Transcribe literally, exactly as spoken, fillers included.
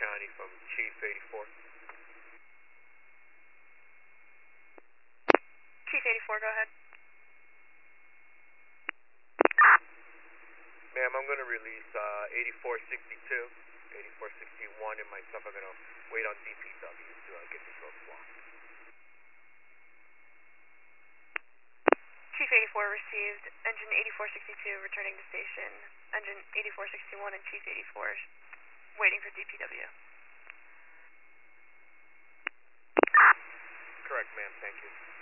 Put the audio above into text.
County from Chief eighty-four. Chief eighty-four, go ahead. Ma'am, I'm going to release uh, eighty-four sixty-two, eighty-four sixty-one, and myself are going to wait on D P W to uh, get this road blocked. Chief eighty-four received. Engine eighty-four sixty-two returning to station. Engine eighty-four sixty-one and Chief eighty-four waiting for D P W. Correct, ma'am. Thank you.